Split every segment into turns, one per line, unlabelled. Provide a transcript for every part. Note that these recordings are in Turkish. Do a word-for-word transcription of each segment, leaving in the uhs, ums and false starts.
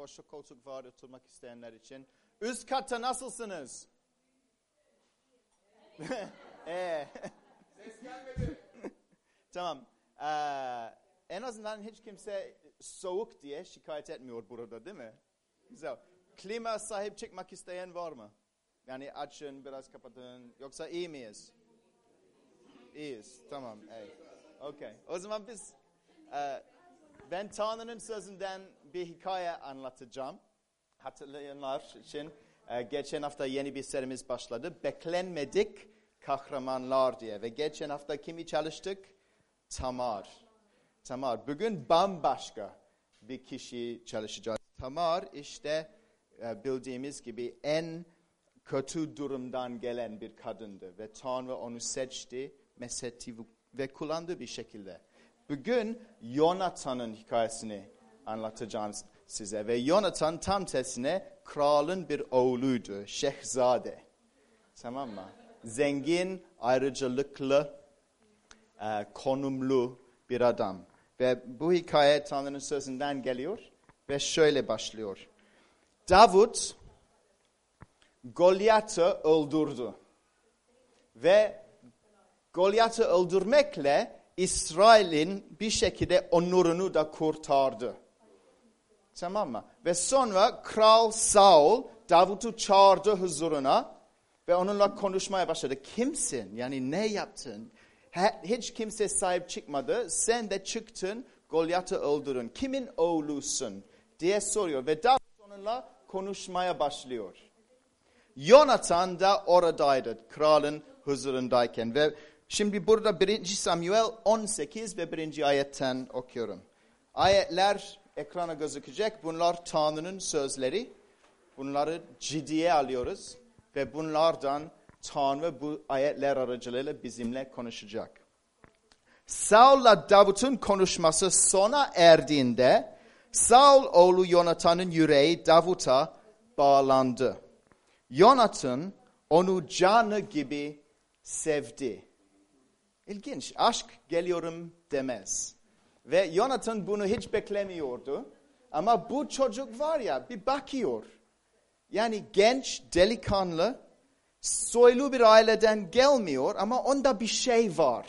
Boşluk koltuk var oturmak isteyenler için. Üst katta nasılsınız? ee.
Ses gelmedi.
Tamam. Ee, en azından hiç kimse soğuk diye şikayet etmiyor burada, değil mi? Güzel. Klima sahip çıkmak isteyen var mı? Yani açın, biraz kapatın. Yoksa iyi miyiz? İyiyiz. Tamam. Evet. Okay. O zaman biz e, ben Tanrı'nın sözünden bir hikaye anlatacağım. Hatırlayanlar için e, geçen hafta yeni bir serimiz başladı. Beklenmedik kahramanlar diye. Ve geçen hafta kimi çalıştık? Tamar. Tamar. Bugün bambaşka bir kişi çalışacağız. Tamar işte e, bildiğimiz gibi en kötü durumdan gelen bir kadındı. Ve Tanrı onu seçti, mesetti ve kullandı bir şekilde. Bugün Yonathan'ın hikayesini anlatacağım size. Ve Yonathan tam tersine kralın bir oğluydu. Şehzade. Tamam mı? Zengin, ayrıcalıklı, e, konumlu bir adam. Ve bu hikaye Tanrı'nın sözünden geliyor. Ve şöyle başlıyor. Davut Golyat'ı öldürdü. Ve Golyat'ı öldürmekle İsrail'in bir şekilde onurunu da kurtardı. Tamam mı? Ve sonra Kral Saul Davut'u çağırdı huzuruna ve onunla konuşmaya başladı. Kimsin? Yani ne yaptın? Hiç kimse sahip çıkmadı. Sen de çıktın, Golyat'ı öldürün. Kimin oğlusun? Diye soruyor ve Davut onunla konuşmaya başlıyor. Yonathan da oradaydı, kralın huzurundayken. Ve şimdi burada birinci Samuel on sekiz ve birinci ayetten okuyorum. Ayetler ekrana gözükecek. Bunlar Tanrı'nın sözleri. Bunları ciddiye alıyoruz. Ve bunlardan Tanrı bu ayetler aracılığıyla bizimle konuşacak. Saul'la Davut'un konuşması sona erdiğinde Saul oğlu Yonathan'ın yüreği Davut'a bağlandı. Yonathan onu canı gibi sevdi. İlginç. Aşk geliyorum demez. Ve Yonathan bunu hiç beklemiyordu. Ama bu çocuk var ya bir bakıyor. Yani genç, delikanlı, soylu bir aileden gelmiyor ama onda bir şey var.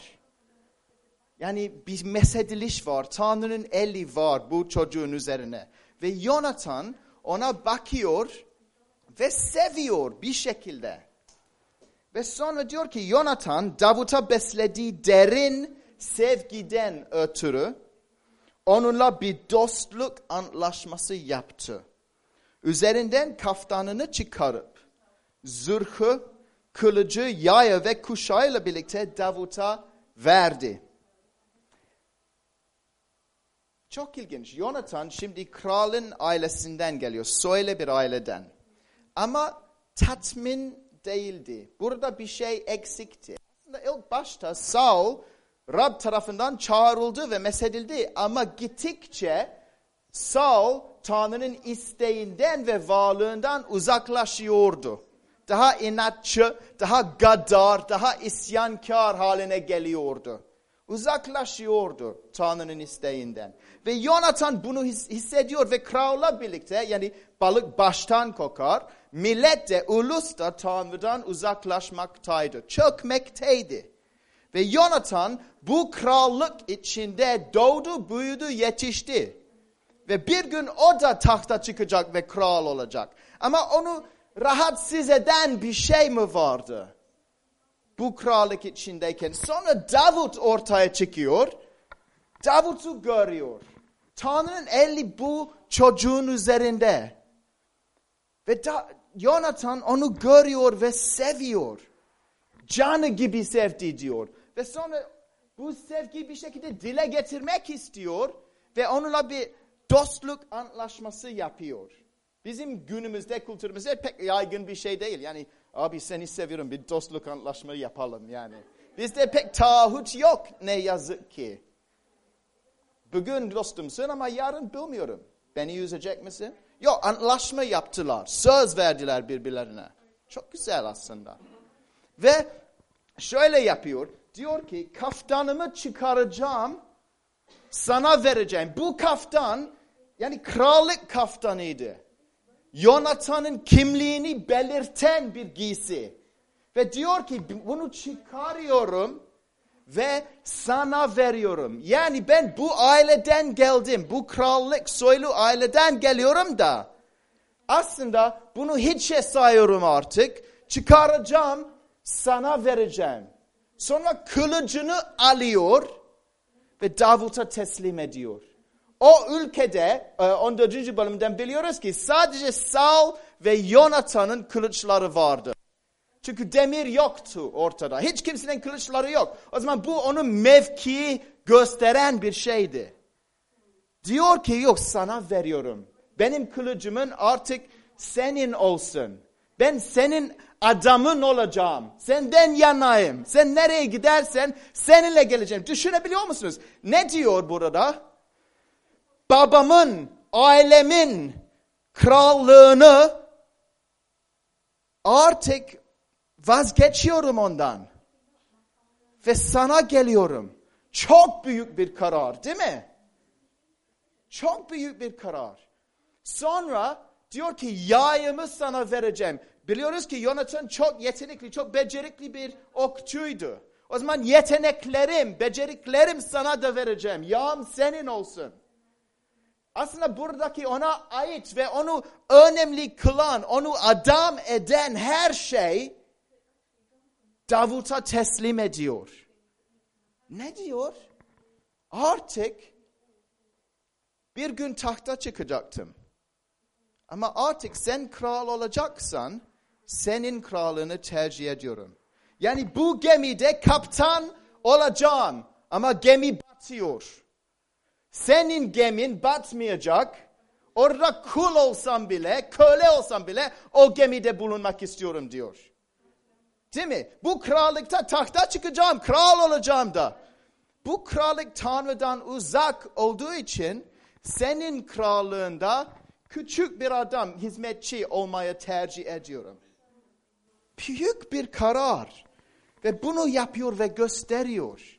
Yani bir mesediliş var. Tanrı'nın eli var bu çocuğun üzerine. Ve Yonathan ona bakıyor ve seviyor bir şekilde. Ve sonra diyor ki Yonathan Davut'a beslediği derin sevgiden ötürü onunla bir dostluk antlaşması yaptı. Üzerinden kaftanını çıkarıp zırhı, kılıcı, yayı ve kuşağıyla birlikte Davut'a verdi. Çok ilginç. Yonathan şimdi kralın ailesinden geliyor. Soylu bir aileden. Ama tatmin değildi. Burada bir şey eksikti. Aslında ilk başta Saul Rab tarafından çağrıldı ve mesedildi. Ama gittikçe Saul Tanrı'nın isteğinden ve varlığından uzaklaşıyordu. Daha inatçı, daha gaddar, daha isyankar haline geliyordu. Uzaklaşıyordu Tanrı'nın isteğinden. Ve Yonathan bunu hissediyor ve kralla birlikte yani balık baştan kokar. Millet de ulus da Tanrı'dan uzaklaşmaktaydı. Çökmekteydi. Ve Yonathan bu krallık içinde doğdu, büyüdü, yetişti. Ve bir gün o da tahta çıkacak ve kral olacak. Ama onu rahatsız eden bir şey mi vardı? Bu krallık içindeyken. Sonra Davut ortaya çıkıyor. Davut'u görüyor. Tanrı'nın eli bu çocuğun üzerinde. Ve da, Yonathan onu görüyor ve seviyor. Canı gibi sevdi diyor. Ve sonra bu sevgiyi bir şekilde dile getirmek istiyor. Ve onunla bir dostluk antlaşması yapıyor. Bizim günümüzde, kültürümüzde pek yaygın bir şey değil. Yani abi seni seviyorum bir dostluk antlaşması yapalım yani. Bizde pek taahhüt yok ne yazık ki. Bugün dostumsun ama yarın bilmiyorum. Beni üzecek misin? Yok, antlaşma yaptılar. Söz verdiler birbirlerine. Çok güzel aslında. Ve şöyle yapıyor. Diyor ki kaftanımı çıkaracağım. Sana vereceğim. Bu kaftan yani krallık kaftanıydı. Yonathan'ın kimliğini belirten bir giysi. Ve diyor ki bunu çıkarıyorum ve sana veriyorum. Yani ben bu aileden geldim. Bu krallık soylu aileden geliyorum da. Aslında bunu hiçe sayıyorum artık. Çıkaracağım, sana vereceğim. Sonra kılıcını alıyor ve Davut'a teslim ediyor. O ülkede on dördüncü bölümden biliyoruz ki sadece Saul ve Yonathan'ın kılıçları vardı. Çünkü demir yoktu ortada. Hiç kimsenin kılıçları yok. O zaman bu onun mevkii gösteren bir şeydi. Diyor ki yok sana veriyorum. Benim kılıcımın artık senin olsun. Ben senin adamın olacağım. Senden yanayım. Sen nereye gidersen seninle geleceğim. Düşünebiliyor musunuz? Ne diyor burada? Babamın, ailemin krallığını artık vazgeçiyorum ondan. Ve sana geliyorum. Çok büyük bir karar, değil mi? Çok büyük bir karar. Sonra diyor ki yayımı sana vereceğim. Biliyoruz ki Yonathan çok yetenekli, çok becerikli bir okçuydu. O zaman yeteneklerim, beceriklerim sana da vereceğim. Yağım senin olsun. Aslında buradaki ona ait ve onu önemli kılan, onu adam eden her şey Davut'a teslim ediyor. Ne diyor? Artık bir gün tahta çıkacaktım. Ama artık sen kral olacaksan senin krallığını tercih ediyorum. Yani bu gemide kaptan olacağım ama gemi batıyor. Senin gemin batmayacak. Orada kul olsam bile, köle olsam bile o gemide bulunmak istiyorum diyor. Değil mi? Bu krallıkta tahta çıkacağım, kral olacağım da. Bu krallık Tanrı'dan uzak olduğu için senin krallığında küçük bir adam, hizmetçi olmaya tercih ediyorum. Büyük bir karar. Ve bunu yapıyor ve gösteriyor.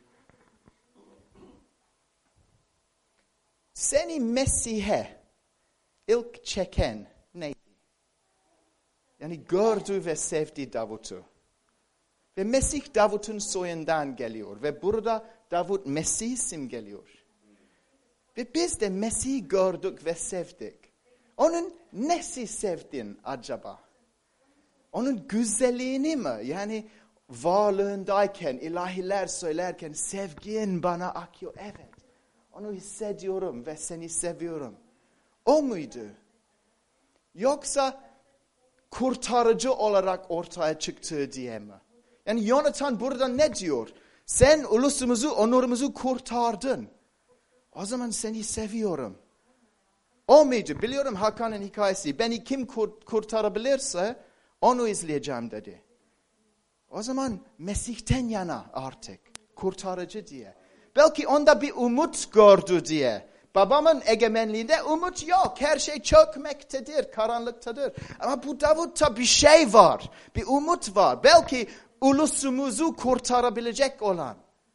Seni Mesih'e ilk çeken neydi? Yani gördü ve sevdi Davut'u. Ve Mesih Davut'un soyundan geliyor. Ve burada Davut Mesih simgeliyor. Ve biz de Mesih'i gördük ve sevdik. Onun nesi sevdin acaba? Onun güzelliğini mi? Yani varlığındayken, ilahiler söylerken sevgin bana akıyor. Evet. Onu hissediyorum ve seni seviyorum. O muydu? Yoksa kurtarıcı olarak ortaya çıktığı diye mi? Yani Yonathan burada ne diyor? Sen ulusumuzu, onurumuzu kurtardın. O zaman seni seviyorum. O muydu? Biliyorum Hakan'ın hikayesi. Beni kim kurt- kurtarabilirse onu izleyeceğim dedi. O zaman Mesih'ten yana artık. Kurtarıcı diye. Belki onda bir umut gördü diye. Babamın egemenliğinde umut yok. Her şey çökmektedir, karanlıktadır. Ama bu Davut'ta bir şey var. Bir umut var. Belki ulusumuzu kurtarabilecek olan.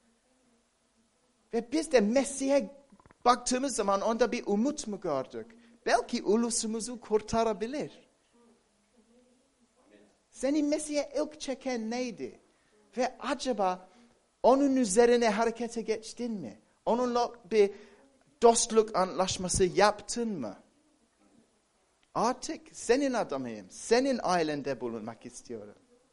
Ve biz de Mesih'e baktığımız zaman onda bir umut mu gördük? Belki ulusumuzu kurtarabilir. Seni Mesih'e ilk çeken neydi? Ve acaba onun üzerine harekete geçtin mi? Onunla bir dostluk anlaşması yaptın mı? Artık senin adamıyım. Senin ailende bulunmak istiyorum.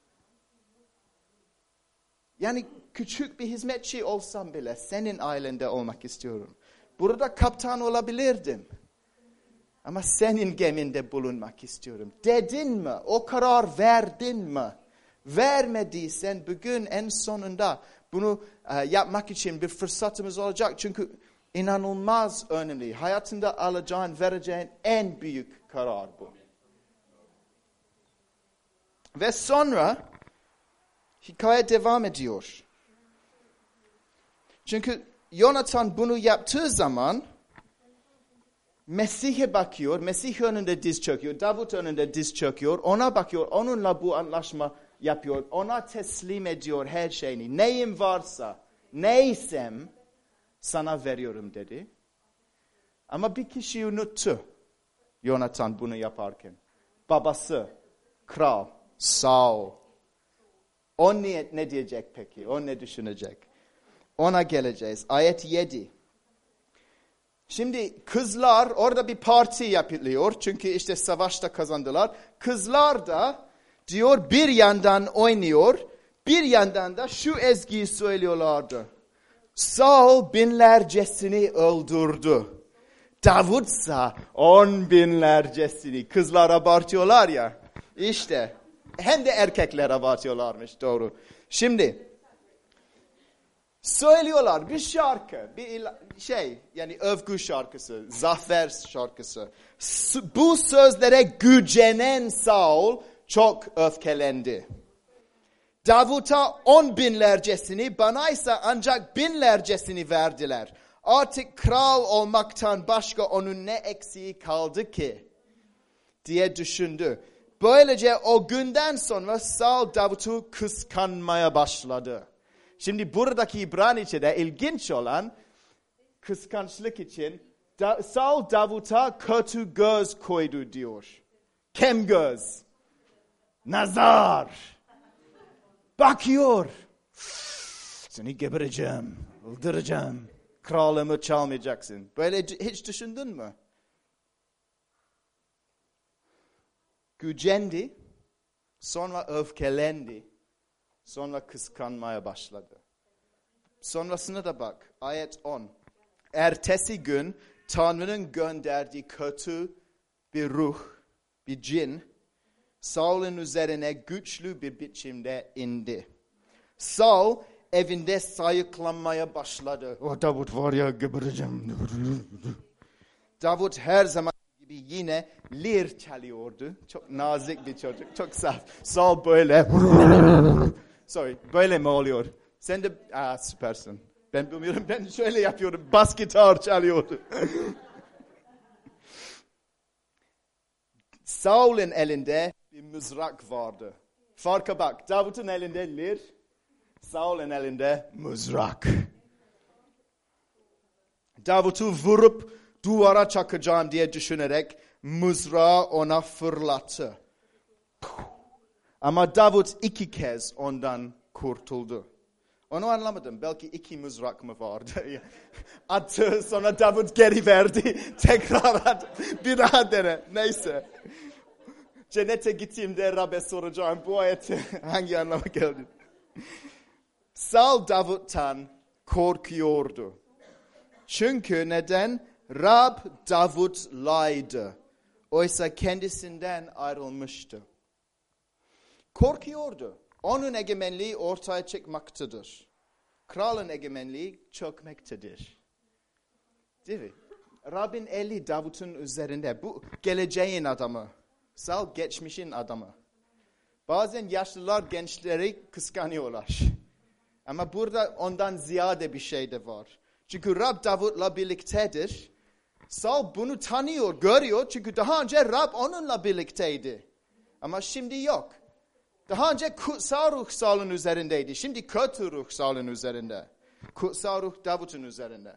Yani küçük bir hizmetçi olsam bile senin ailende olmak istiyorum. Burada kaptan olabilirdim. Ama senin geminde bulunmak istiyorum. Dedin mi? O karar verdin mi? Vermediysen bugün en sonunda bunu e, yapmak için bir fırsatımız olacak. Çünkü inanılmaz önemli. Hayatında alacağın, vereceğin en büyük karar bu. Ve sonra hikaye devam ediyor. Çünkü Yonathan bunu yaptığı zaman Mesih'e bakıyor. Mesih önünde diz çöküyor. Davut önünde diz çöküyor. Ona bakıyor. Onunla bu anlaşma yapıyor. Ona teslim ediyor her şeyini. Neyim varsa, neysem sana veriyorum dedi. Ama bir kişiyi unuttu Yonatan bunu yaparken. Babası, kral, Saul. O ne, ne diyecek peki? O ne düşünecek? Ona geleceğiz. Ayet yedi. Şimdi kızlar orada bir parti yapılıyor. Çünkü işte savaşta kazandılar. Kızlar da diyor bir yandan oynuyor. Bir yandan da şu ezgiyi söylüyorlardı. Saul binlercesini öldürdü. Davutsa on binlercesini. Kızlar abartıyorlar ya. İşte hem de erkekler abartıyorlarmış, doğru. Şimdi söylüyorlar bir şarkı, bir şey yani övgü şarkısı, zafer şarkısı. Bu sözlere gücenen Saul çok öfkelendi. Davut'a on binlercesini, bana ise ancak binlercesini verdiler. Artık kral olmaktan başka onun ne eksiği kaldı ki? Diye düşündü. Böylece o günden sonra Saul Davut'u kıskanmaya başladı. Şimdi buradaki İbranice'de ilginç olan kıskançlık için da, Saul Davut'a kötü göz koydu diyor. Kem göz. Nazar. Bakıyor. Seni gebereceğim, öldüreceğim. Kralımı çalmayacaksın. Böyle hiç düşündün mü? Gücendi, sonra öfkelendi, sonra kıskanmaya başladı. Sonrasına da bak, ayet on. Ertesi gün Tanrı'nın gönderdiği kötü bir ruh, bir cin, Saul'un üzerine güçlü bir biçimde indi. Saul evinde sayıklanmaya başladı. O Davut var ya gebereceğim. Davut her zaman gibi yine lir çalıyordu. Çok nazik bir çocuk, çok saf. Saul böyle. Sorry, böyle mi oluyor? Sen de aa, süpersin. Ben bilmiyorum, ben şöyle yapıyorum. Bas gitar çalıyordu. Saul'un elinde bir mızrak vardı. Farka bak. Davut'un elinde lir. Saul'un elinde mızrak. Davut'u vurup duvara çakacağım diye düşünerek mızrağı ona fırlattı. Ama Davut iki kez ondan kurtuldu. Onu anlamadım. Belki iki mızrak mı vardı? Attı, sonra Davut geri verdi. Tekrar at. Bir daha dene. Neyse. Cennete gittiğimde Rab'be soracağım. Bu ayeti hangi anlama geldi? Saul Davut'tan korkuyordu. Çünkü neden? Rab Davut'laydı. Oysa kendisinden ayrılmıştı. Korkuyordu. Onun egemenliği ortaya çıkmaktadır. Kralın egemenliği çökmektedir. Değil mi? Rab'in eli Davut'un üzerinde. Bu geleceğin adamı. Saul geçmişin adamı. Bazen yaşlılar gençleri kıskanıyorlar. Ama burada ondan ziyade bir şey de var. Çünkü Rab Davut'la birliktedir. Saul bunu tanıyor, görüyor. Çünkü daha önce Rab onunla birlikteydi. Ama şimdi yok. Daha önce kutsal ruh Saul'un üzerindeydi. Şimdi kötü ruh Saul'un üzerinde. Kutsal ruh Davut'un üzerinde.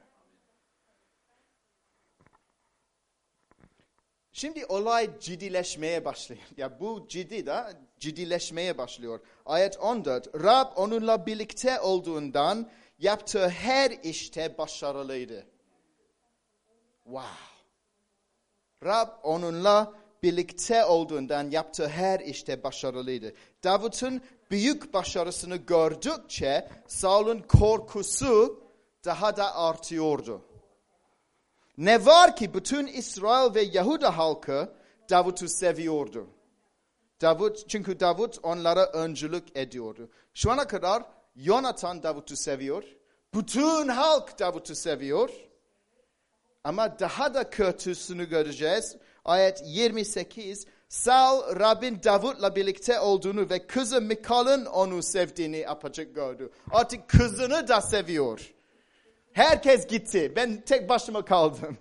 Şimdi olay ciddileşmeye başlıyor. Ya bu ciddi de ciddileşmeye başlıyor. Ayet on dört. Rab onunla birlikte olduğundan yaptığı her işte başarılıydı. Wow. Rab onunla birlikte olduğundan yaptığı her işte başarılıydı. Davut'un büyük başarısını gördükçe Saul'un korkusu daha da artıyordu. Ne var ki bütün İsrail ve Yahuda halkı Davut'u seviyordu. Davut, çünkü Davut onlara öncülük ediyordu. Şu ana kadar Yonatan Davut'u seviyor. Bütün halk Davut'u seviyor. Ama daha da kötüsünü göreceğiz. Ayet yirmi sekiz. Saul Rab'in Davut'la birlikte olduğunu ve kızı Mikal'ın onu sevdiğini apaçık gördü. Artık kızını da seviyor. Herkes gitti. Ben tek başıma kaldım.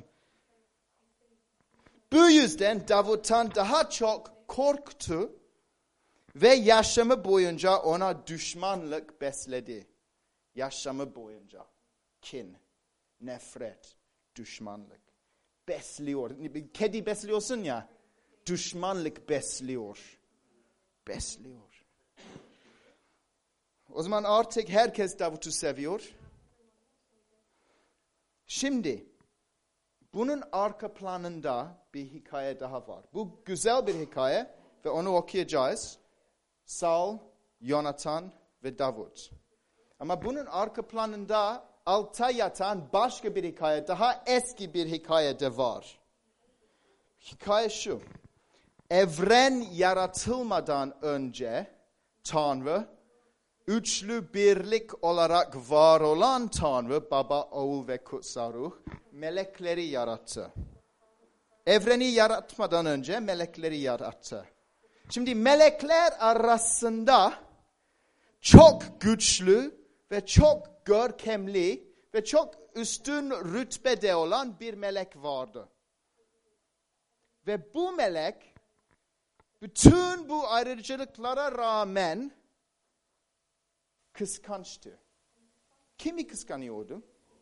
Bu yüzden Davut'tan daha çok korktu ve yaşamı boyunca ona düşmanlık besledi. Yaşamı boyunca kin, nefret, düşmanlık besliyor. Bir kedi besliyorsun ya. Düşmanlık besliyor. Besliyor. O zaman artık herkes Davut'u seviyor. Şimdi bunun arka planında bir hikaye daha var. Bu güzel bir hikaye ve onu okuyacağız. Saul, Jonathan ve Davut. Ama bunun arka planında altta yatan başka bir hikaye, daha eski bir hikaye de var. Hikaye şu. Evren yaratılmadan önce Tanrı, üçlü birlik olarak var olan Tanrı, Baba, Oğul ve Kutsal Ruh, melekleri yarattı. Evreni yaratmadan önce melekleri yarattı. Şimdi melekler arasında çok güçlü ve çok görkemli ve çok üstün rütbede olan bir melek vardı. Ve bu melek bütün bu ayrıcalıklara rağmen kıskançtı. Kimi kıskanıyordu?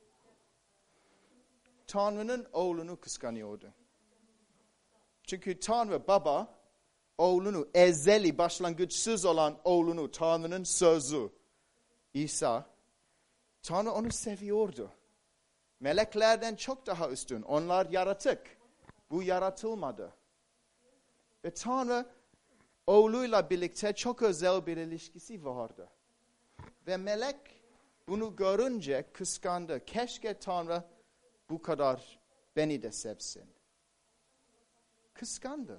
Tanrı'nın oğlunu kıskanıyordu. Çünkü Tanrı Baba oğlunu, ezeli, başlangıçsız olan oğlunu, Tanrı'nın sözü İsa, Tanrı onu seviyordu. Meleklerden çok daha üstün. Onlar yaratık. Bu yaratılmadı. Ve Tanrı oğluyla birlikte çok özel bir ilişkisi vardı. Ve melek bunu görünce kıskandı. Keşke Tanrı bu kadar beni de sevsin. Kıskandı.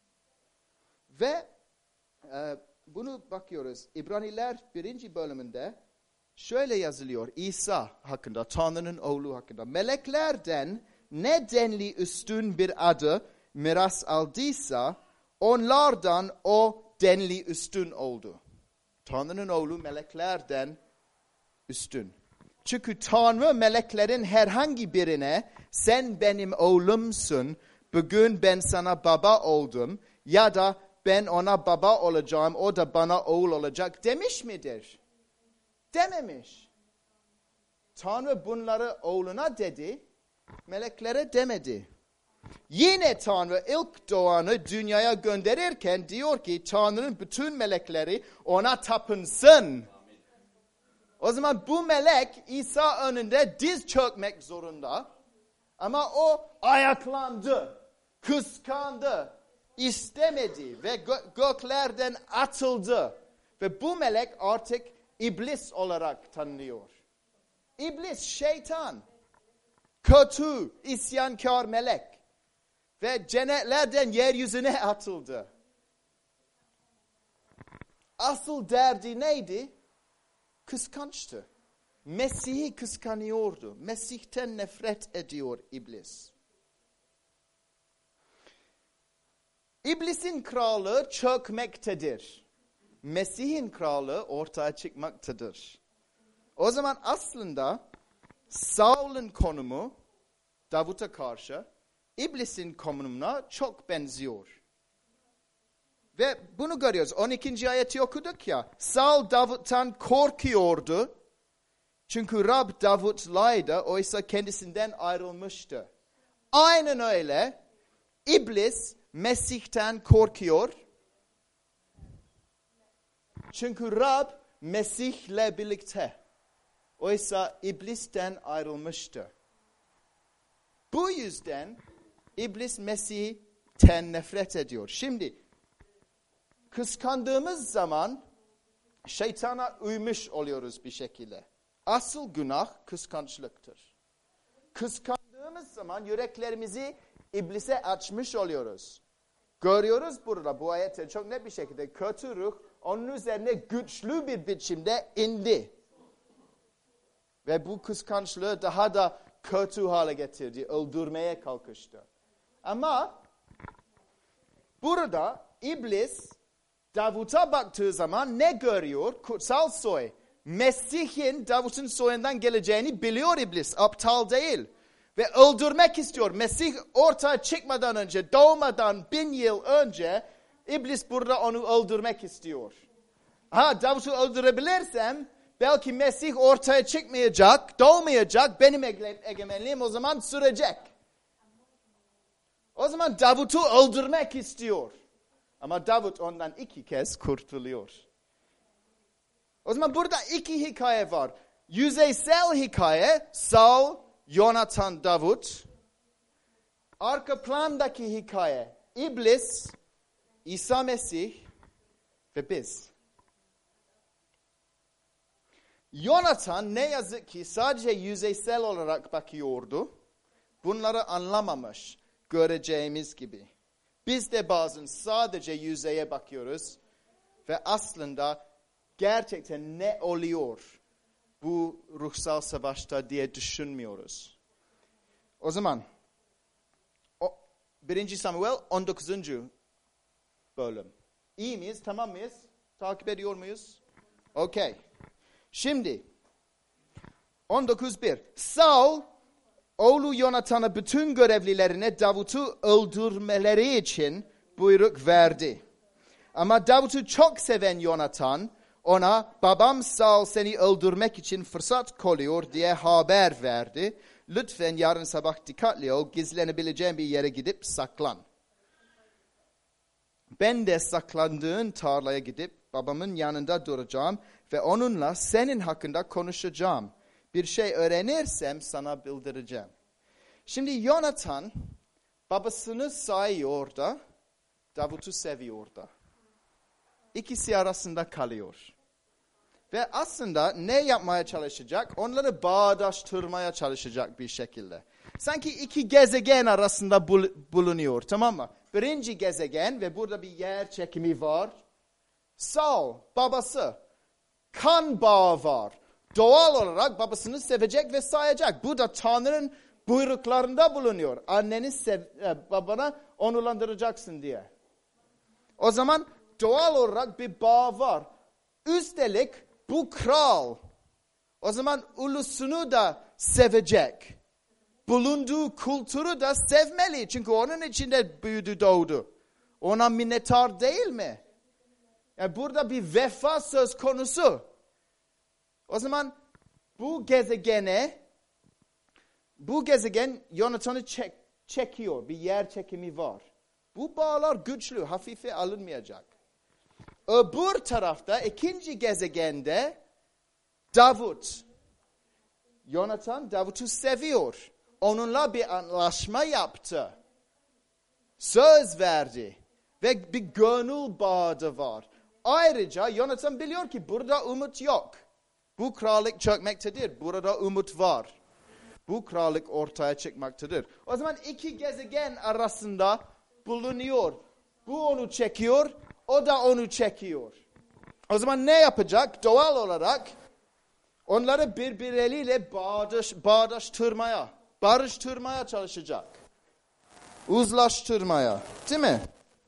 Ve e, bunu bakıyoruz. İbraniler birinci bölümünde şöyle yazılıyor. İsa hakkında, Tanrı'nın oğlu hakkında. Meleklerden ne denli üstün bir adı miras aldıysa onlardan o denli üstün oldu. Tanrı'nın oğlu meleklerden üstün. Çünkü Tanrı meleklerin herhangi birine sen benim oğlumsun, bugün ben sana baba oldum ya da ben ona baba olacağım, o da bana oğul olacak demiş midir? Dememiş. Tanrı bunları oğluna dedi, meleklere demedi. Yine Tanrı ilk doğanı dünyaya gönderirken diyor ki Tanrı'nın bütün melekleri ona tapınsın. O zaman bu melek İsa önünde diz çökmek zorunda. Ama o ayaklandı, kıskandı, istemedi ve gö- göklerden atıldı. Ve bu melek artık iblis olarak tanınıyor. İblis, şeytan, kötü, isyankar melek. Ve cennetlerden yeryüzüne atıldı. Asıl derdi neydi? Kıskançtı. Mesih'i kıskanıyordu. Mesih'ten nefret ediyor iblis. İblisin kralı çökmektedir. Mesih'in kralı ortaya çıkmaktadır. O zaman aslında Saul'un konumu Davut'a karşı İblisin konumuna çok benziyor. Ve bunu görüyoruz. on ikinci ayeti okuduk ya. Saul Davut'tan korkuyordu. Çünkü Rab Davut'laydı. Oysa kendisinden ayrılmıştı. Aynen öyle. İblis Mesih'ten korkuyor. Çünkü Rab Mesih'le birlikte. Oysa İblis'ten ayrılmıştı. Bu yüzden İblis Mesih'ten nefret ediyor. Şimdi kıskandığımız zaman şeytana uymuş oluyoruz bir şekilde. Asıl günah kıskançlıktır. Kıskandığımız zaman yüreklerimizi iblise açmış oluyoruz. Görüyoruz burada bu ayette çok net bir şekilde kötü ruh onun üzerine güçlü bir biçimde indi. Ve bu kıskançlığı daha da kötü hale getirdi. Öldürmeye kalkıştı. Ama burada iblis Davut'a baktığı zaman ne görüyor? Kutsal soy. Mesih'in Davut'un soyundan geleceğini biliyor iblis. Aptal değil. Ve öldürmek istiyor. Mesih ortaya çıkmadan önce, doğmadan bin yıl önce iblis burada onu öldürmek istiyor. Ha, Davut'u öldürebilirsem belki Mesih ortaya çıkmayacak, doğmayacak, benim egemenliğim o zaman sürecek. O zaman Davut'u öldürmek istiyor. Ama Davut ondan iki kez kurtuluyor. O zaman burada iki hikaye var. Yüzeysel hikaye Saul, Yonatan, Davut. Arka plandaki hikaye İblis, İsa Mesih ve biz. Yonatan ne yazık ki sadece yüzeysel olarak bakıyordu. Bunları anlamamış göreceğimiz gibi. Biz de bazen sadece yüzeye bakıyoruz ve aslında gerçekten ne oluyor bu ruhsal savaşta diye düşünmüyoruz. O zaman birinci Samuel on dokuzuncu bölüm. İyi miyiz? Tamam mıyız? Takip ediyor muyuz? Okey. Şimdi on dokuz bir. Saul oğlu Yonatan'a bütün görevlilerine Davut'u öldürmeleri için buyruk verdi. Ama Davut'u çok seven Yonatan ona babam Saul seni öldürmek için fırsat kolluyor diye haber verdi. Lütfen yarın sabah dikkatli ol, gizlenebileceğin bir yere gidip saklan. Ben de saklandığın tarlaya gidip babamın yanında duracağım ve onunla senin hakkında konuşacağım. Bir şey öğrenirsem sana bildireceğim. Şimdi Yonatan babasını sayıyor da Davut'u seviyor da. İkisi arasında kalıyor. Ve aslında ne yapmaya çalışacak? Onları bağdaştırmaya çalışacak bir şekilde. Sanki iki gezegen arasında bul- bulunuyor, tamam mı? Birinci gezegen ve burada bir yer çekimi var. Saul, babası. Kan bağı var. Doğal olarak babasını sevecek ve sayacak. Bu da Tanrı'nın buyruklarında bulunuyor. Anneni sev- babana onurlandıracaksın diye. O zaman doğal olarak bir bağ var. Üstelik bu kral o zaman ulusunu da sevecek. Bulunduğu kültürü de sevmeli. Çünkü onun içinde büyüdü, doğdu. Ona minnettar değil mi? Yani burada bir vefa söz konusu. O zaman bu gezegene, bu gezegen Yonatan'ı çek, çekiyor. Bir yer çekimi var. Bu bağlar güçlü, hafife alınmayacak. Öbür tarafta ikinci gezegende Davut. Yonatan Davut'u seviyor. Onunla bir anlaşma yaptı. Söz verdi. Ve bir gönül bağı da var. Ayrıca Yonatan biliyor ki burada umut yok. Bu krallık çökmektedir. Burada umut var. Bu krallık ortaya çıkmaktadır. O zaman iki gezegen arasında bulunuyor. Bu onu çekiyor, o da onu çekiyor. O zaman ne yapacak? Doğal olarak onları birbirleriyle bağdaş, bağdaştırmaya, barıştırmaya çalışacak. Uzlaştırmaya. Değil mi?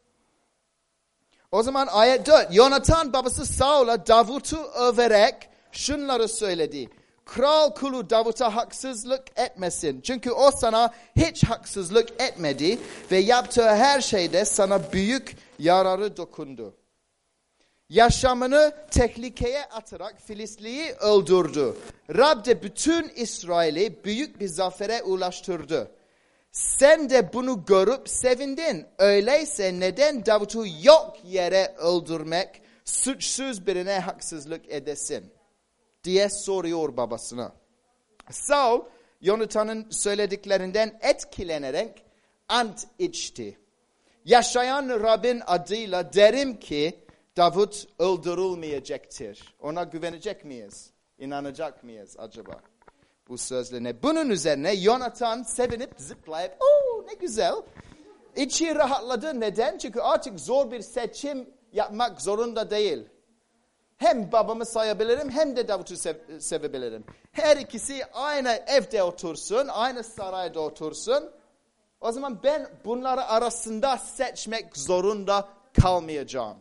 O zaman ayet dört. Yonatan babası Saul'a Davut'u överek şunları söyledi. Kral kulu Davut'a haksızlık etmesin. Çünkü o sana hiç haksızlık etmedi ve yaptığı her şeyde sana büyük yararı dokundu. Yaşamını tehlikeye atarak Filistli'yi öldürdü. Rab de bütün İsrail'i büyük bir zafere ulaştırdı. Sen de bunu görüp sevindin. Öyleyse neden Davut'u yok yere öldürmek, suçsuz birine haksızlık edesin diye soruyor babasına. Saul, Yonatan'ın söylediklerinden etkilenerek ant içti. Yaşayan Rab'in adıyla derim ki Davut öldürülmeyecektir. Ona güvenecek miyiz? İnanacak mıyız acaba? Bu sözlerine. Bunun üzerine Yonatan sevinip zıplayıp ooo ne güzel. İçi rahatladı. Neden? Çünkü artık zor bir seçim yapmak zorunda değil. Hem babamı sayabilirim hem de Davut'u sev- sevebilirim. Her ikisi aynı evde otursun, aynı sarayda otursun. O zaman ben bunları arasında seçmek zorunda kalmayacağım.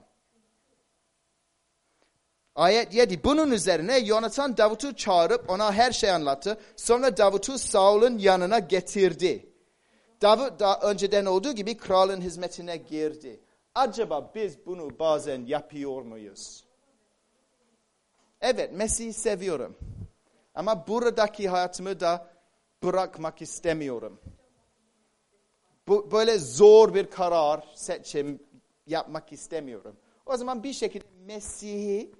Ayet yedi. Bunun üzerine Yonatan Davut'u çağırıp ona her şeyi anlattı. Sonra Davut'u Saul'un yanına getirdi. Davut da önceden olduğu gibi kralın hizmetine girdi. Acaba biz bunu bazen yapıyor muyuz? Evet, Mesih'i seviyorum. Ama buradaki hayatımı da bırakmak istemiyorum. Bu böyle zor bir karar, seçim yapmak istemiyorum. O zaman bir şekilde Mesih'i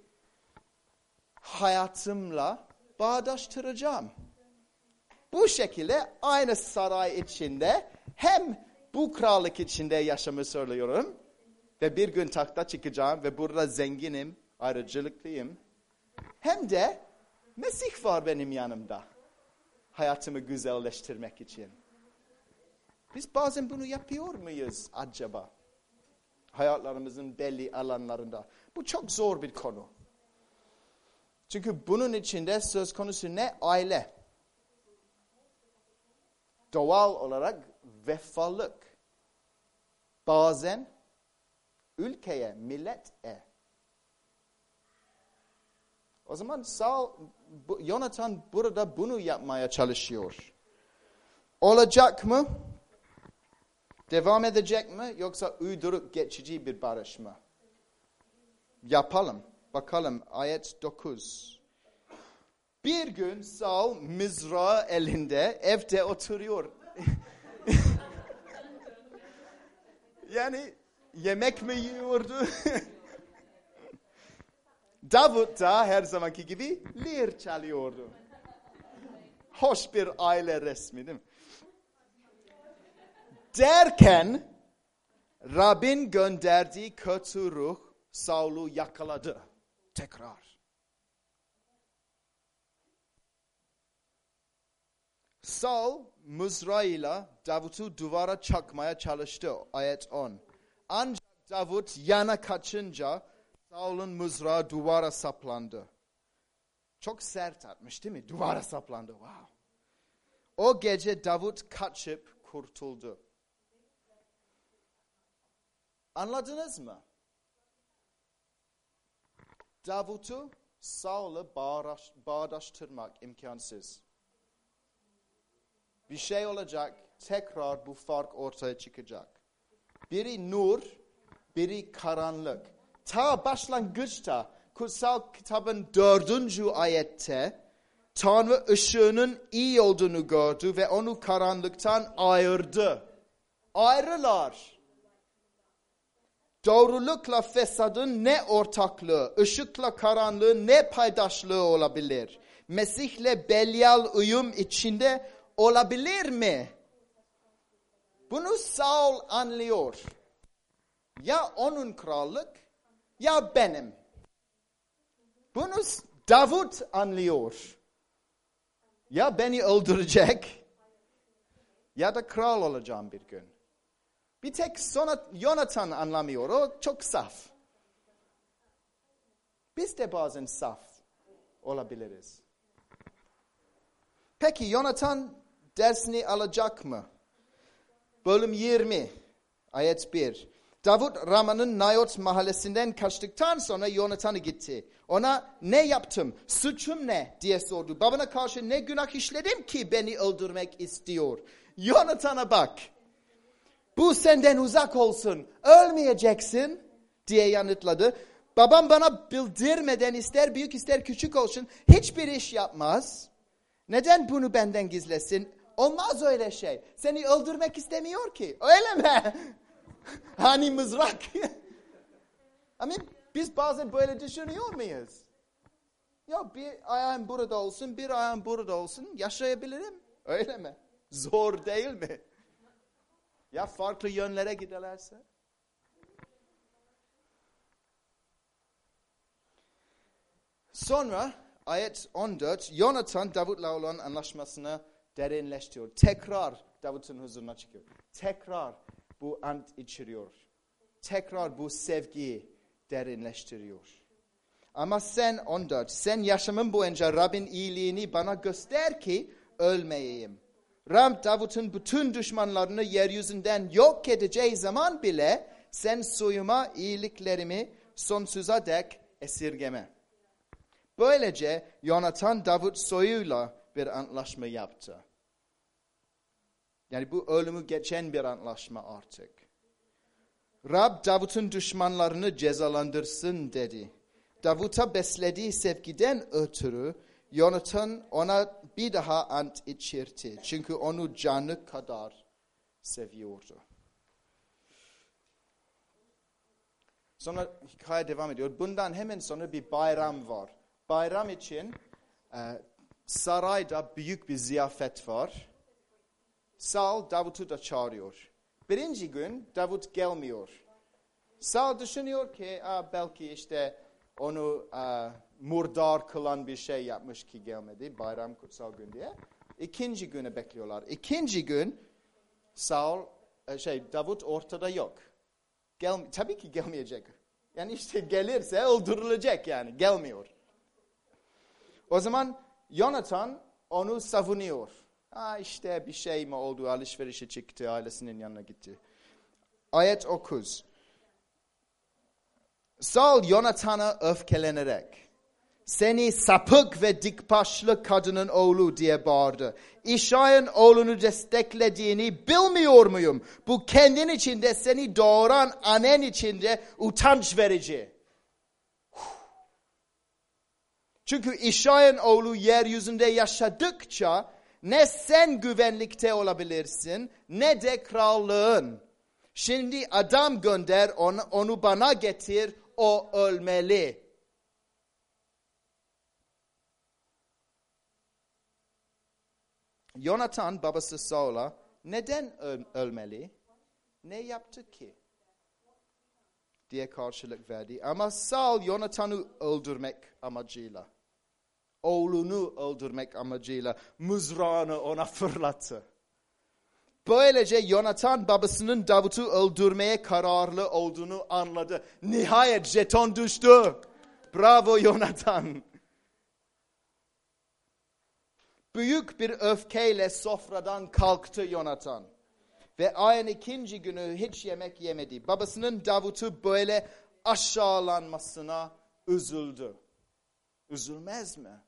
hayatımla bağdaştıracağım. Bu şekilde aynı saray içinde hem bu krallık içinde yaşamı söylüyorum ve bir gün takhta çıkacağım ve burada zenginim, ayrıcalıklıyım. Hem de Mesih var benim yanımda hayatımı güzelleştirmek için. Biz bazen bunu yapıyor muyuz acaba? Hayatlarımızın belli alanlarında. Bu çok zor bir konu. Çünkü bunun içinde söz konusu ne? Aile. Doğal olarak vefalık. Bazen ülkeye, millete. O zaman Saul, Yonatan burada bunu yapmaya çalışıyor. Olacak mı? Devam edecek mi? Yoksa uydurup geçici bir barış mı? Yapalım. Bakalım ayet dokuz. Bir gün Saul mızrağı elinde evde oturuyor. Yani yemek mi yiyordu? Davut da her zamanki gibi lir çalıyordu. Hoş bir aile resmi değil mi? Derken Rabbin gönderdiği kötü ruh Saul'u yakaladı. Tekrar. Saul mızrağıyla Davut'u duvara çakmaya çalıştı. Ayet on. Ancak Davut yana kaçınca Saul'un mızrağı duvara saplandı. Çok sert atmış değil mi? Duvara saplandı. Wow. O gece Davut kaçıp kurtuldu. Anladınız mı? Davut'u Saul'la bağdaş, bağdaştırmak imkansız. Bir şey olacak, tekrar bu fark ortaya çıkacak. Biri nur, biri karanlık. Ta başlangıçta, kutsal kitabın dördüncü ayette, Tanrı ışığının iyi olduğunu gördü ve onu karanlıktan ayırdı. Ayrılar. Doğrulukla fesadın ne ortaklığı, ışıkla karanlığın ne paydaşlığı olabilir? Mesih'le Belial uyum içinde olabilir mi? Bunu Saul anlıyor. Ya onun krallık ya benim. Bunu Davut anlıyor. Ya beni öldürecek ya da kral olacağım bir gün. Bir tek sonra Yonatan anlamıyor. O çok saf. Biz de bazen saf olabiliriz. Peki Yonatan dersini alacak mı? Bölüm yirmi, ayet bir. Davut Rama'nın Nayot mahallesinden kaçtıktan sonra Yonatan'a gitti. Ona ne yaptım, suçum ne diye sordu. Babana karşı ne günah işledim ki beni öldürmek istiyor. Yonatan'a bak. Bu senden uzak olsun, ölmeyeceksin diye yanıtladı. Babam bana bildirmeden ister büyük ister küçük olsun hiçbir iş yapmaz. Neden bunu benden gizlesin? Olmaz öyle şey. Seni öldürmek istemiyor ki. Öyle mi? Hani mızrak? I mean, biz bazen böyle düşünüyor muyuz? Ya bir ayağım burada olsun, bir ayağım burada olsun yaşayabilirim. Öyle mi? Zor değil mi? Ya farklı yönlere giderlerse? Sonra ayet on dört, Yonatan Davut'la olan anlaşmasını derinleştiriyor. Tekrar Davut'un huzuruna çıkıyor. Tekrar bu ant içiriyor. Tekrar bu sevgiyi derinleştiriyor. Ama sen on dört, sen yaşamın boyunca Rabbin iyiliğini bana göster ki ölmeyeyim. Rab Davut'un bütün düşmanlarını yeryüzünden yok edeceği zaman bile sen soyuma iyiliklerimi sonsuza dek esirgeme. Böylece Yonatan Davut soyuyla bir antlaşma yaptı. Yani bu ölümü geçen bir antlaşma artık. Rab Davut'un düşmanlarını cezalandırsın dedi. Davut'a beslediği sevgiden ötürü Yonatan ona bir daha ant içirdi. Çünkü onu canı kadar seviyordu. Sonra hikaye devam ediyor. Bundan hemen sonra bir bayram var. Bayram için e, sarayda büyük bir ziyafet var. Saul Davut'u da çağırıyor. Birinci gün Davut gelmiyor. Saul düşünüyor ki belki işte onu a, murdar kılan bir şey yapmış ki gelmedi. Bayram kutsal gün diye. İkinci günü bekliyorlar. İkinci gün Saul, şey Davut ortada yok. Gel, tabii ki gelmeyecek. Yani işte gelirse öldürülecek yani. Gelmiyor. O zaman Yonatan onu savunuyor. Ha işte bir şey mi oldu, alışverişe çıktı, ailesinin yanına gitti. Ayet dokuz. Saul Yonatan'a öfkelenerek, seni sapık ve dikbaşlı kadının oğlu diye bağırdı. İşay'ın oğlunu desteklediğini bilmiyor muyum? Bu kendin içinde, seni doğuran annen içinde utanç verici. Çünkü İşay'ın oğlu yeryüzünde yaşadıkça ne sen güvenlikte olabilirsin ne de krallığın. Şimdi adam gönder, onu, onu bana getir, o ölmeli. Yonatan babası Saul'a neden öl- ölmeli? Ne yaptı ki? Diye karşılık verdi. Ama Saul Yonatan'ı öldürmek amacıyla, oğlunu öldürmek amacıyla mızrağını ona fırlattı. Böylece Yonatan babasının Davut'u öldürmeye kararlı olduğunu anladı. Nihayet jeton düştü. Bravo Yonatan. Büyük bir öfkeyle sofradan kalktı Yonatan. Ve ayın ikinci günü hiç yemek yemedi. Babasının Davut'u böyle aşağılanmasına üzüldü. Üzülmez mi?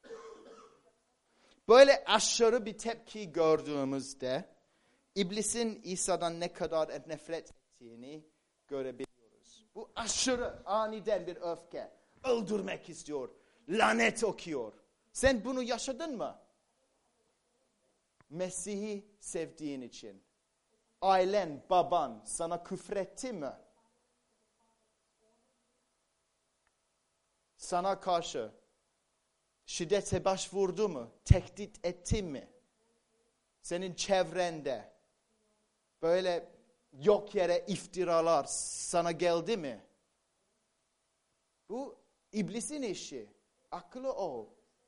Böyle aşırı bir tepki gördüğümüzde İblisin İsa'dan ne kadar nefret ettiğini görebiliyoruz. Bu aşırı, aniden bir öfke. Öldürmek istiyor. Lanet okuyor. Sen bunu yaşadın mı? Mesih'i sevdiğin için. Ailen, baban sana küfretti mi? Sana karşı şiddete başvurdu mu? Tehdit etti mi? Senin çevrende böyle yok yere iftiralar sana geldi mi? Bu iblisin işi. Akıllı ol.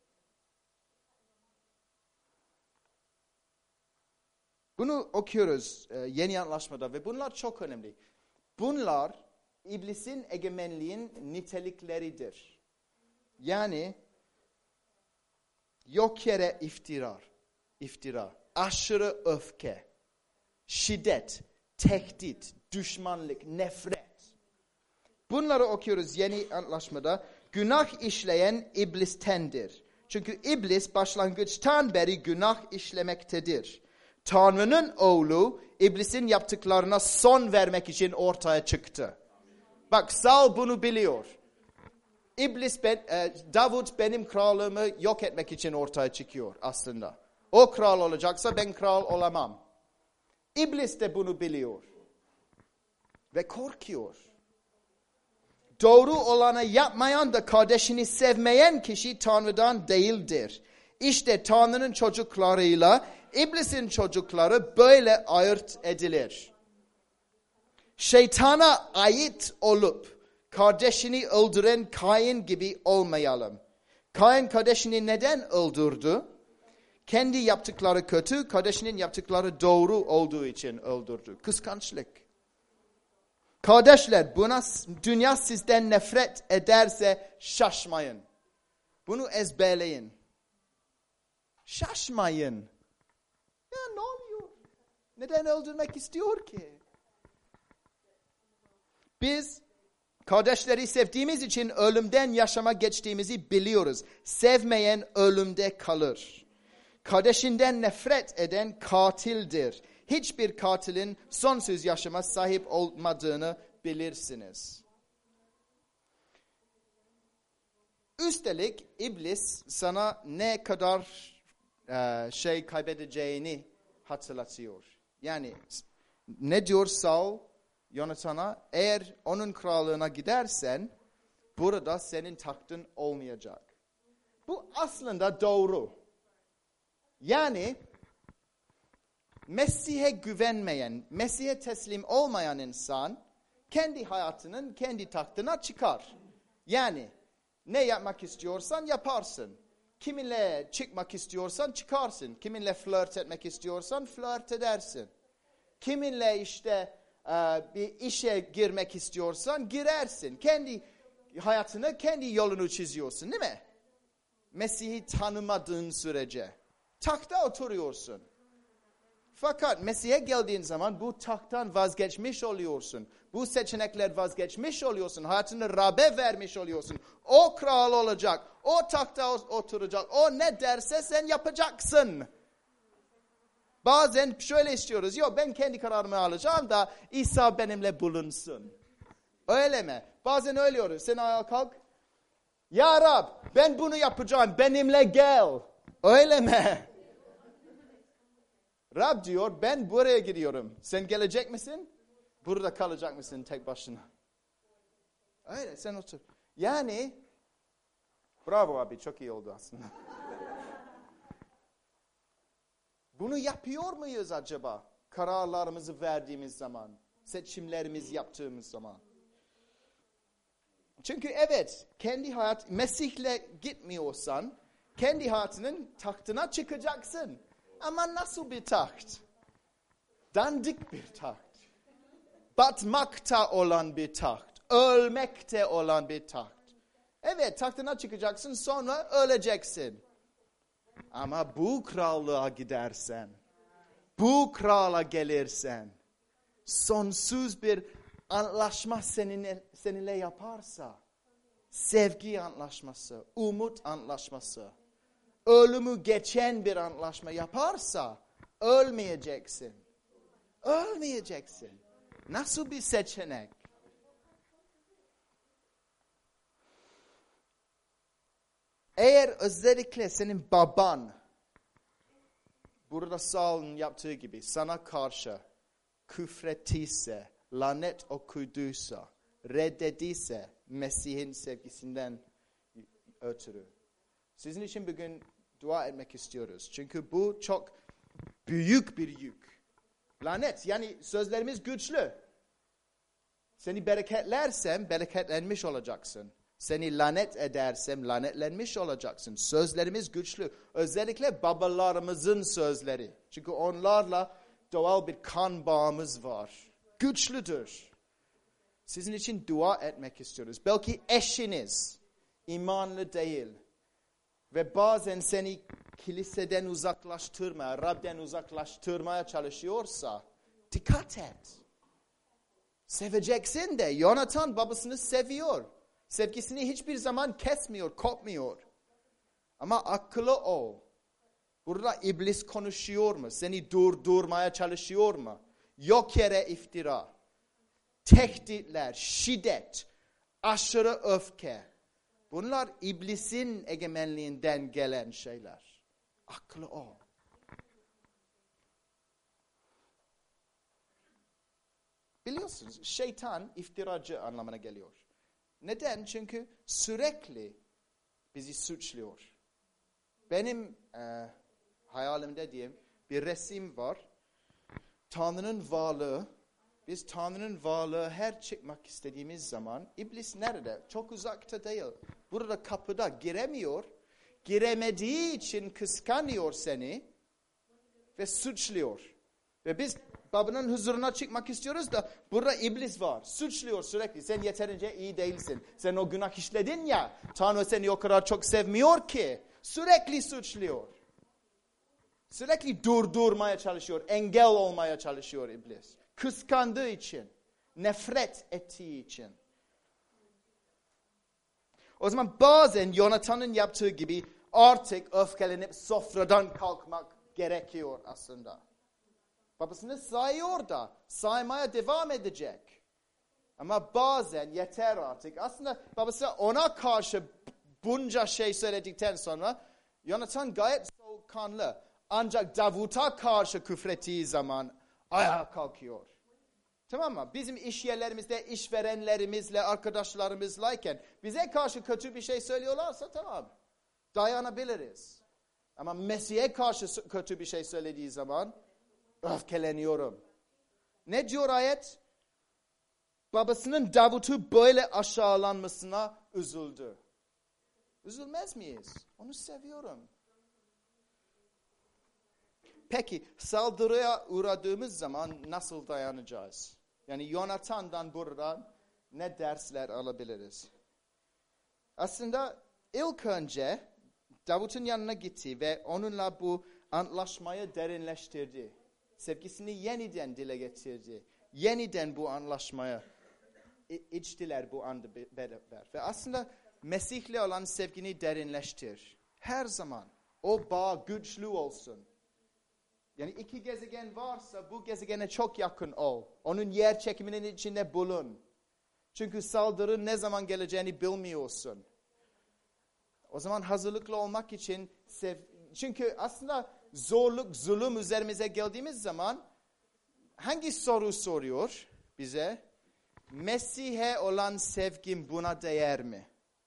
Bunu okuyoruz e, Yeni Antlaşmada ve bunlar çok önemli. Bunlar iblisin egemenliğin nitelikleridir. Yani yok yere iftira, iftira, aşırı öfke, şiddet, tehdit, düşmanlık, nefret. Bunları okuyoruz Yeni Antlaşmada. Günah işleyen iblistendir. Çünkü iblis başlangıçtan beri günah işlemektedir. Tanrı'nın oğlu iblisin yaptıklarına son vermek için ortaya çıktı. Bak Saul bunu biliyor. İblis, ben, e, Davut benim krallığımı yok etmek için ortaya çıkıyor aslında. O kral olacaksa ben kral olamam. İblis de bunu biliyor. Ve korkuyor. Doğru olanı yapmayan da kardeşini sevmeyen kişi Tanrı'dan değildir. İşte Tanrı'nın çocuklarıyla İblisin çocukları böyle ayırt edilir. Şeytana ait olup kardeşini öldüren Kain gibi olmayalım. Kain kardeşini neden öldürdü? Kendi yaptıkları kötü, kardeşinin yaptıkları doğru olduğu için öldürdü. Kıskançlık. Kardeşler, buna dünya sizden nefret ederse şaşmayın. Bunu ezberleyin. Şaşmayın. Ya ne oluyor? Neden öldürmek istiyor ki? Biz kardeşleri sevdiğimiz için ölümden yaşama geçtiğimizi biliyoruz. Sevmeyen ölümde kalır. Kardeşinden nefret eden katildir. Hiçbir katilin sonsuz yaşama sahip olmadığını bilirsiniz. Üstelik iblis sana ne kadar e, şey kaybedeceğini hatırlatıyor. Yani ne diyor Saul Yonathan'a? Eğer onun krallığına gidersen burada senin tahtın olmayacak. Bu aslında doğru. Yani Mesih'e güvenmeyen, Mesih'e teslim olmayan insan kendi hayatının kendi tahtına çıkar. Yani ne yapmak istiyorsan yaparsın. Kiminle çıkmak istiyorsan çıkarsın. Kiminle flört etmek istiyorsan flört edersin. Kiminle işte bir işe girmek istiyorsan girersin. Kendi hayatını, kendi yolunu çiziyorsun, değil mi? Mesih'i tanımadığın sürece takhta oturuyorsun. Fakat Mesih'e geldiğin zaman bu tahttan vazgeçmiş oluyorsun. Bu seçenekler vazgeçmiş oluyorsun. Hayatını Rab'be vermiş oluyorsun. O kral olacak. O takhta oturacak. O ne derse sen yapacaksın. Bazen şöyle istiyoruz. Yok ben kendi kararımı alacağım da İsa benimle bulunsun. Öyle mi? Bazen öyle diyoruz. Sen ayağa kalk. Ya Rab ben bunu yapacağım. Benimle gel. Öyle mi? Rab diyor ben buraya gidiyorum. Sen gelecek misin? Burada kalacak mısın tek başına? Öyle sen otur. Yani bravo abi çok iyi oldu aslında. Bunu yapıyor muyuz acaba? Kararlarımızı verdiğimiz zaman, seçimlerimizi yaptığımız zaman. Çünkü evet kendi hayat Mesih'le gitmiyorsan kendi hayatının tahtına çıkacaksın. Ama nasıl bir taht? Dandik bir taht. Batmakta olan bir taht. Ölmekte olan bir taht. Evet tahtına çıkacaksın sonra öleceksin. Ama bu krallığa gidersen, bu krala gelirsen, sonsuz bir anlaşma seninle, seninle yaparsa, sevgi anlaşması, umut anlaşması, ölümü geçen bir anlaşma yaparsa ölmeyeceksin. Ölmeyeceksin. Nasıl bir seçenek? Eğer özellikle senin baban, burada Saul'un yaptığı gibi sana karşı küfrettiyse, lanet okuduysa, reddediyse Mesih'in sevgisinden ötürü. Sizin için bugün dua etmek istiyoruz. Çünkü bu çok büyük bir yük. Lanet yani sözlerimiz güçlü. Seni bereketlersem bereketlenmiş olacaksın. Seni lanet edersem lanetlenmiş olacaksın. Sözlerimiz güçlü. Özellikle babalarımızın sözleri. Çünkü onlarla doğal bir kan bağımız var. Güçlüdür. Sizin için dua etmek istiyoruz. Belki eşiniz imanlı değil. Ve bazen seni kiliseden uzaklaştırmaya, Rab'den uzaklaştırmaya çalışıyorsa dikkat et. Seveceksin de. Yonatan babasını seviyor. Sevgisini hiçbir zaman kesmiyor, kopmuyor. Ama akıllı ol. Burada iblis konuşuyor mu? Seni durdurmaya çalışıyor mu? Yok yere iftira, tehditler, şiddet, aşırı öfke. Bunlar iblisin egemenliğinden gelen şeyler. Akıllı ol. Biliyorsunuz şeytan iftiracı anlamına geliyor. Neden? Çünkü sürekli bizi suçluyor. Benim e, hayalimde diyeyim bir resim var. Tanrı'nın varlığı. Biz Tanrı'nın varlığı her çıkmak istediğimiz zaman iblis nerede? Çok uzakta değil. Burada kapıda giremiyor. Giremediği için kıskanıyor seni ve suçluyor. Ve biz babanın huzuruna çıkmak istiyoruz da burada iblis var. Suçluyor sürekli. Sen yeterince iyi değilsin. Sen o günah işledin ya. Tanrı seni o kadar çok sevmiyor ki. Sürekli suçluyor. Sürekli durdurmaya çalışıyor. Engel olmaya çalışıyor iblis. Kıskandığı için. Nefret ettiği için. O zaman bazen Yonathan'ın yaptığı gibi artık öfkelenip sofradan kalkmak gerekiyor aslında. Babasını sayıyor da saymaya devam edecek. Ama bazen yeter artık. Aslında babası ona karşı bunca şey söyledikten sonra Yonathan gayet soğukkanlı. Ancak Davut'a karşı küfrettiği zaman ayağa kalkıyor. Tamam mı? Bizim iş yerlerimizde, işverenlerimizle, arkadaşlarımızlayken bize karşı kötü bir şey söylüyorlarsa tamam. Dayanabiliriz. Ama Mesih'e karşı kötü bir şey söylediği zaman öfkeleniyorum. Ne diyor ayet? Babasının Davut'u böyle aşağılanmasına üzüldü. Üzülmez miyiz? Onu seviyorum. Peki saldırıya uğradığımız zaman nasıl dayanacağız? Yani Yonathan'dan buradan ne dersler alabiliriz? Aslında ilk önce Davut'un yanına gitti ve onunla bu antlaşmayı derinleştirdi. Sevgisini yeniden dile getirdi. Yeniden bu anlaşmaya içtiler bu anda beraber. Ve aslında Mesih'le olan sevgini derinleştir. Her zaman o bağ güçlü olsun. Yani iki gezegen varsa bu gezegene çok yakın ol. Onun yer çekiminin içinde bulun. Çünkü saldırı ne zaman geleceğini bilmiyorsun. O zaman hazırlıklı olmak için sev... Çünkü aslında zorluk, zulüm üzerimize geldiğimiz zaman hangi soru soruyor bize? Mesih'e olan sevgim buna değer mi?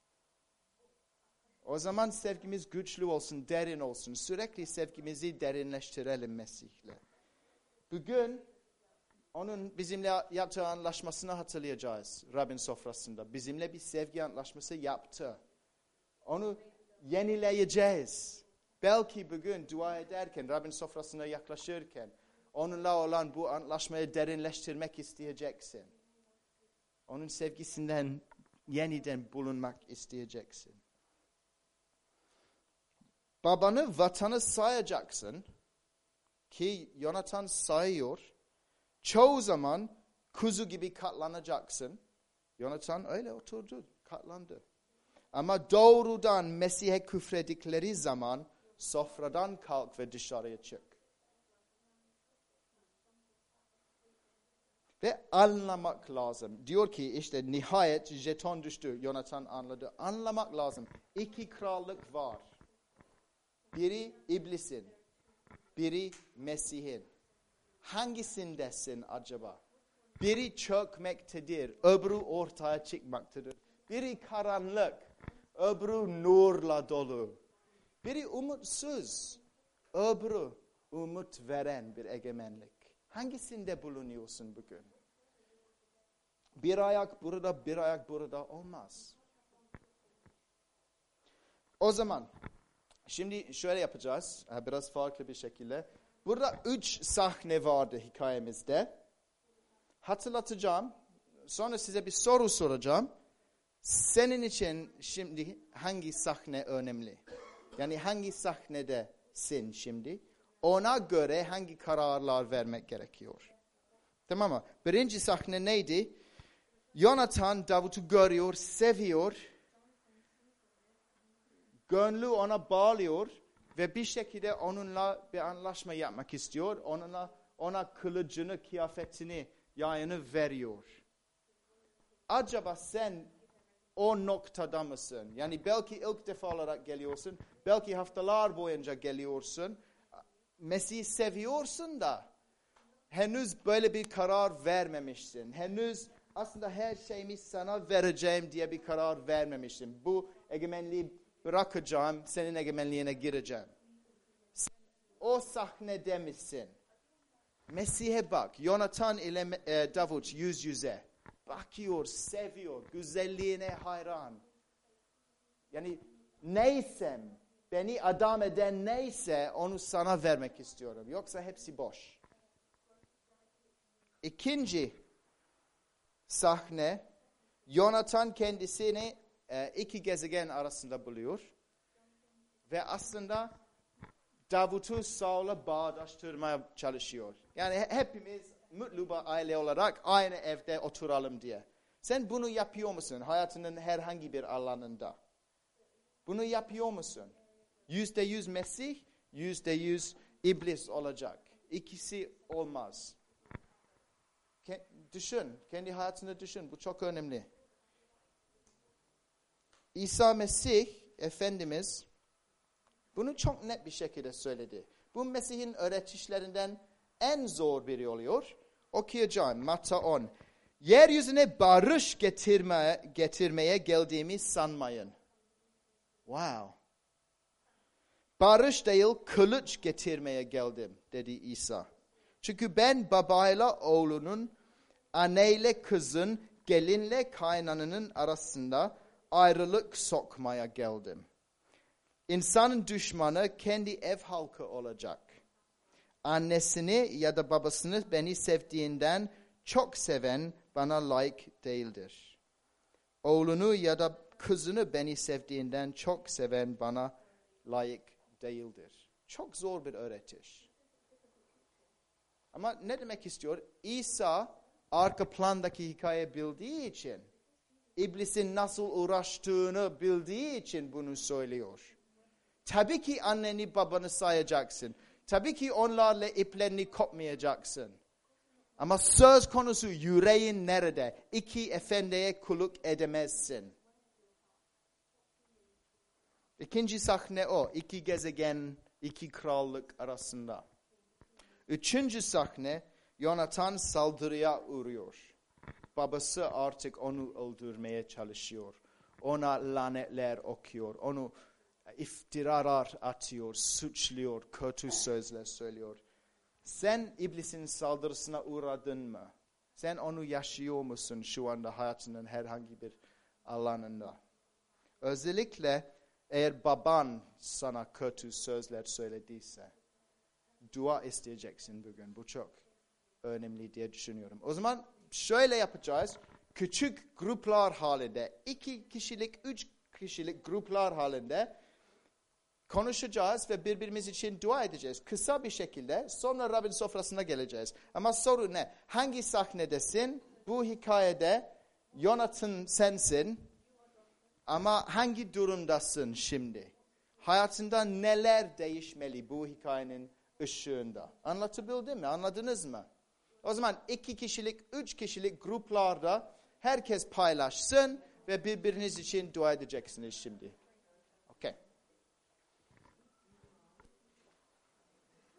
O zaman sevgimiz güçlü olsun, derin olsun. Sürekli sevgimizi derinleştirelim Mesih'le. Bugün onun bizimle yaptığı anlaşmasını hatırlayacağız Rabbin sofrasında. Bizimle bir sevgi anlaşması yaptı. Onu yenileyeceğiz. Belki bugün dua ederken, Rabbin sofrasına yaklaşırken onunla olan bu anlaşmayı derinleştirmek isteyeceksin. Onun sevgisinden yeniden bulunmak isteyeceksin. Babanı, vatanı sayacaksın ki Yonatan sayıyor. Çoğu zaman kuzu gibi katlanacaksın. Yonatan öyle oturdu, katlandı. Ama doğrudan Mesih'e küfredikleri zaman sofradan kalk ve dışarıya çık. Ve anlamak lazım. Diyor ki işte nihayet jeton düştü. Yonatan anladı. Anlamak lazım. İki krallık var. Biri iblisin. Biri Mesih'in. Hangisindesin acaba? Biri çökmektedir. Öbürü ortaya çıkmaktadır. Biri karanlık. Öbürü nurla dolu. Biri umutsuz. Öbürü umut veren bir egemenlik. Hangisinde bulunuyorsun bugün? Bir ayak burada, bir ayak burada olmaz. O zaman şimdi şöyle yapacağız. Biraz farklı bir şekilde. Burada üç sahne vardı hikayemizde. Hatırlatacağım. Sonra size bir soru soracağım. Senin için şimdi hangi sahne önemli? Yani hangi sahnedesin şimdi? Ona göre hangi kararlar vermek gerekiyor? Tamam mı? Birinci sahne neydi? Yonatan Davut'u görüyor, seviyor. Gönlü ona bağlıyor ve bir şekilde onunla bir anlaşma yapmak istiyor. Onunla, ona kılıcını, kıyafetini, yayını veriyor. Acaba sen o noktada mısın? Yani belki ilk defa olarak geliyorsun, belki haftalar boyunca geliyorsun. Mesih'i seviyorsun da henüz böyle bir karar vermemişsin. Henüz aslında her şeyimi sana vereceğim diye bir karar vermemişsin. Bu egemenliği bırakacağım, senin egemenliğine gireceğim. Sen o sahnede misin? Mesih'e bak. Yonatan ile e, Davut yüz yüze. Bakıyor, seviyor, güzelliğine hayran. Yani neysem, beni adam eden neyse onu sana vermek istiyorum. Yoksa hepsi boş. İkinci sahne, Yonatan kendisini e, iki gezegen arasında buluyor. Ve aslında Davut'u Saul'a bağdaştırmaya çalışıyor. Yani hepimiz mutlu bir aile olarak aynı evde oturalım diye. Sen bunu yapıyor musun hayatının herhangi bir alanında? Bunu yapıyor musun? Yüzde yüz Mesih, yüzde yüz iblis olacak. İkisi olmaz. Düşün, kendi hayatını düşün. Bu çok önemli. İsa Mesih, Efendimiz, bunu çok net bir şekilde söyledi. Bu Mesih'in öğretişlerinden en zor biri oluyor. Okuyacağım Matta on. Yeryüzüne barış getirmeye, getirmeye geldiğimi sanmayın. Wow. Barış değil, kılıç getirmeye geldim dedi İsa. Çünkü ben babayla oğlunun, anneyle kızın, gelinle kaynananın arasında ayrılık sokmaya geldim. İnsanın düşmanı kendi ev halkı olacak. Annesini ya da babasını beni sevdiğinden çok seven bana layık değildir. Oğlunu ya da kızını beni sevdiğinden çok seven bana layık değildir. Çok zor bir öğretiş. Ama ne demek istiyor? İsa arka plandaki hikaye bildiği için, iblisin nasıl uğraştığını bildiği için bunu söylüyor. Tabii ki anneni babanı sayacaksın. Tabii ki onlarla iplerini kopmayacaksın. Ama söz konusu yüreğin nerede? İki efendiye kulluk edemezsin. İkinci sahne o. İki gezegen, iki krallık arasında. Üçüncü sahne, Yonatan saldırıya uğruyor. Babası artık onu öldürmeye çalışıyor. Ona lanetler okuyor. Onu iftiralar atıyor, suçluyor, kötü sözler söylüyor. Sen iblisin saldırısına uğradın mı? Sen onu yaşıyor musun şu anda hayatının herhangi bir alanında? Özellikle eğer baban sana kötü sözler söylediyse, dua isteyeceksin bugün. Bu çok önemli diye düşünüyorum. O zaman şöyle yapacağız. Küçük gruplar halinde, iki kişilik, üç kişilik gruplar halinde konuşacağız ve birbirimiz için dua edeceğiz. Kısa bir şekilde sonra Rabbin sofrasına geleceğiz. Ama soru ne? Hangi sahnedesin? Bu hikayede Yonatan sensin. Ama hangi durumdasın şimdi? Hayatında neler değişmeli bu hikayenin ışığında? Anlatabildim mi? Anladınız mı? O zaman iki kişilik, üç kişilik gruplarda herkes paylaşsın ve birbiriniz için dua edeceksiniz şimdi. Okay.